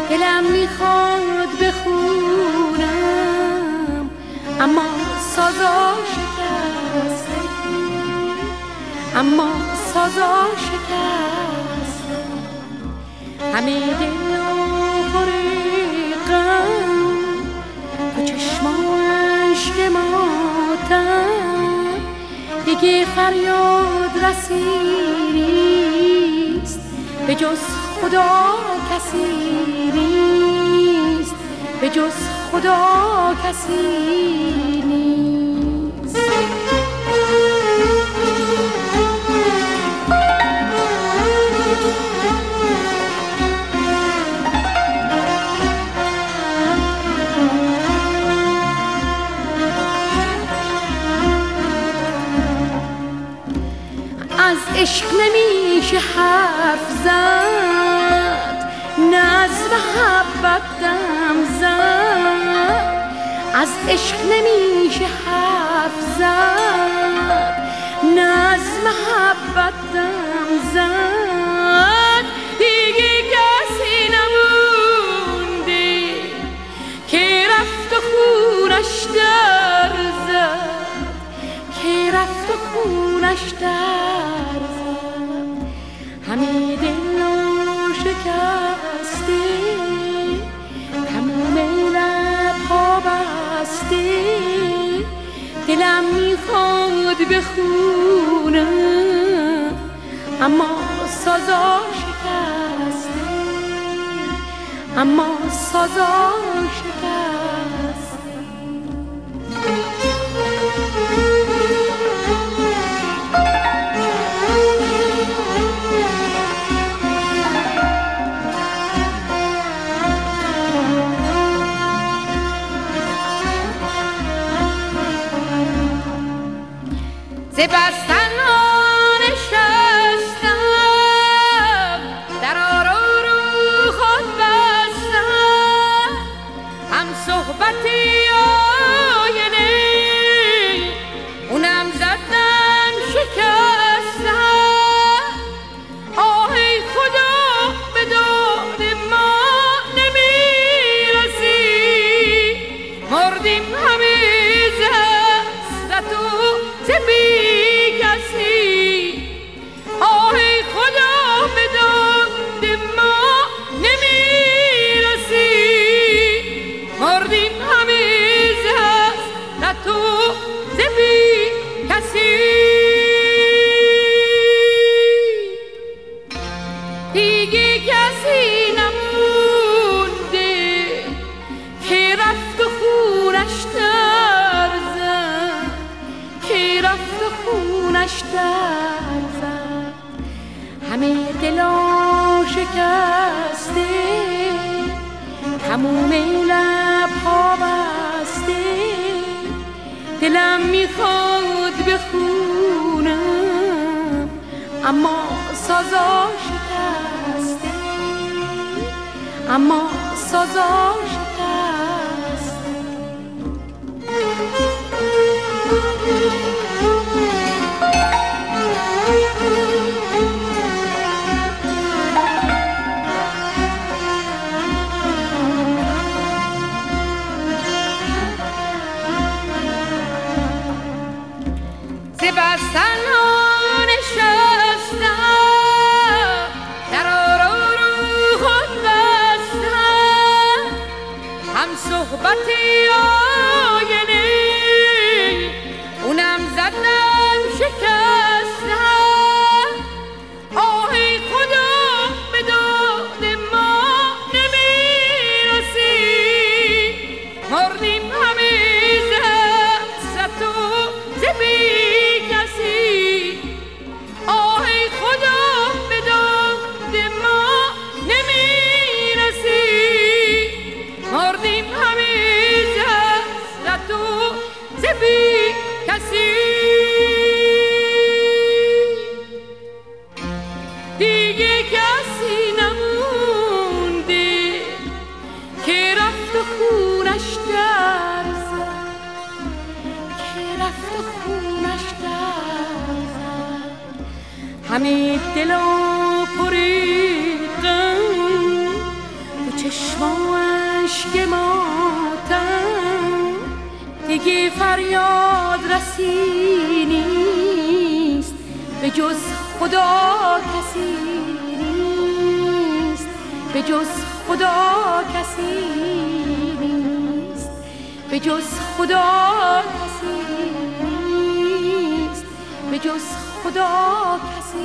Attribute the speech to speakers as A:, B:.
A: دلم میخواد بخونم اما سازا شکسته، اما سازا شکسته. همه دل و پر غم تو چشم و اشک ماتم، دیگه فریاد رسی نیست به جز خدا کسی نیست، به جز خدا کسی نیست. از عشق نمیشه حرف زد، نه از محبت دم زد. از عشق نمیشه حرف زد، نه از محبت دم زد. دیگه کسی نمونده که رفت و خونش در زد، که رفت و خونش در زد. همه دل و شکسته، تموم لب‌ها بسته. دلم میخواد بخونم اما سازا شکسته، اما سازا شکسته. ز بستن نشستم، در رو خود بستم. هم صحبتی آینه اونم زدم شکستم. آه ای خدا به داد ما نمیرسی، مردیم همه ز حسرت و ز همه دلا شکسته، تموم لب‌ها بسته. دلم میخواد بخونم اما سازا شکسته، اما سازا شکسته. ز بستن نشستم، در رو خود بستم. هم صحبتی آینه اونم زدم شکستم. آه ای خدا به داد ما نمیرسی، مردیم همه ز حسرت و ز دیگه کسی نمونده که رفت و خونش در زد، که رفت و خونش در زد. همه دلا پر غم تو چشم و اشک ماتم دیگه فریاد رسی نیست، به جز خدا کسی نیست، به جز خدا کسی نیست، به جز خدا کسی نیست، به جز خدا کسی